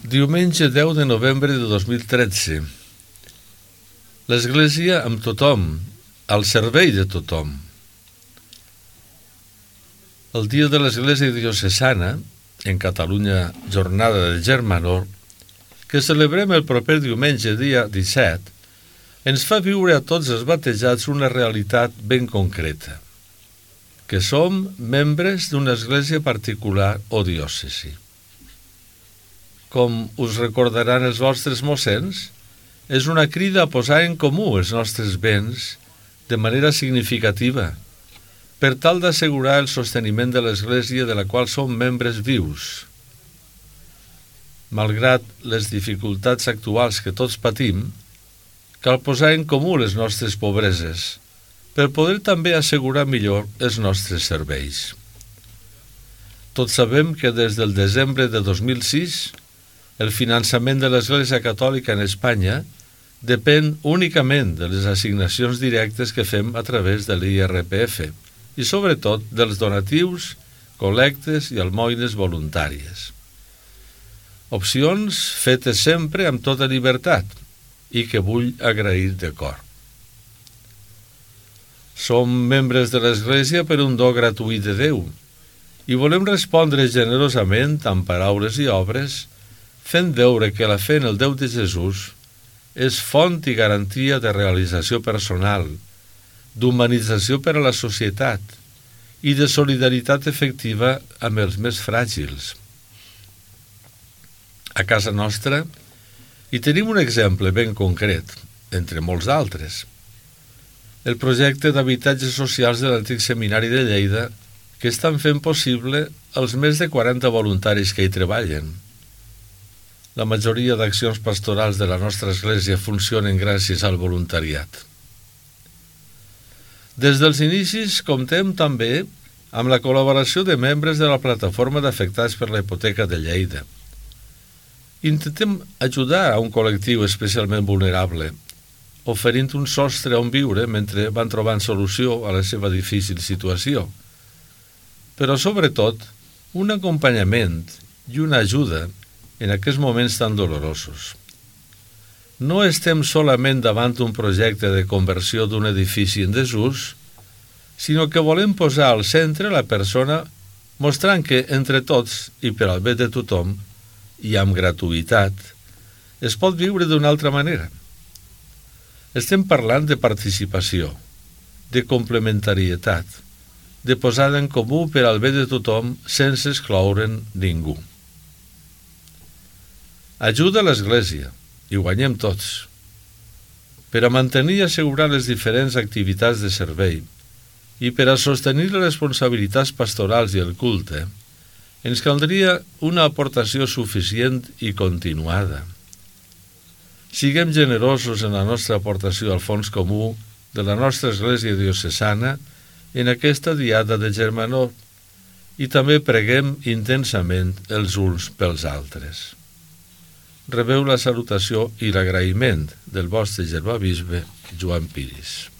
Diumenge 10 de novembre de 2013. L'Església amb tothom, al servei de tothom. El dia de l'Església Diocesana, en Catalunya, jornada de Germanor, que celebrem el proper diumenge, dia 17, ens fa viure a tots els batejats una realitat ben concreta, que som membres d'una església particular o diòcesi. Com us recordaran els vostres mossens, és una crida a posar en comú els nostres béns de manera significativa, per tal d'assegurar el sosteniment de l'Església de la qual som membres vius. Malgrat les dificultats actuals que tots patim, cal posar en comú les nostres pobreses, per poder també assegurar millor els nostres serveis. Tots sabem que des del desembre de 2006, el finançament de l'Església Catòlica en Espanya depèn únicament de les assignacions directes que fem a través de l'IRPF i, sobretot, dels donatius, col·lectes i almoines voluntàries. Opcions fetes sempre amb tota llibertat i que vull agrair de cor. Som membres de l'Església per un do gratuït de Déu i volem respondre generosament amb paraules i obres, fent veure que la fe en el Déu de Jesús és font i garantia de realització personal, d'humanització per a la societat i de solidaritat efectiva amb els més fràgils. A casa nostra hi tenim un exemple ben concret, entre molts altres. El projecte d'habitatges socials de l'antic seminari de Lleida, que estan fent possible els més de 40 voluntaris que hi treballen. La majoria d'accions pastorals de la nostra església funcionen gràcies al voluntariat. Des dels inicis comptem també amb la col·laboració de membres de la plataforma d'afectats per la hipoteca de Lleida. Intentem ajudar a un col·lectiu especialment vulnerable, oferint un sostre on viure mentre van trobant solució a la seva difícil situació, però sobretot un acompanyament i una ajuda en aquests moments tan dolorosos. No estem solament davant un projecte de conversió d'un edifici en desús, sinó que volem posar al centre la persona, mostrant que entre tots i per al bé de tothom, i amb gratuïtat, es pot viure d'una altra manera. Estem parlant de participació, de complementarietat, de posada en comú per al bé de tothom sense excloure'n ningú. Ajuda a l'Església, i guanyem tots. Per a mantenir i assegurar les diferents activitats de servei i per a sostenir les responsabilitats pastorals i el culte, ens caldria una aportació suficient i continuada. Siguem generosos en la nostra aportació al fons comú de la nostra Església Diocesana en aquesta diada de Germanor i també preguem intensament els uns pels altres. Rebeu la salutació i l'agraïment del vostre germà bisbe Joan Piris.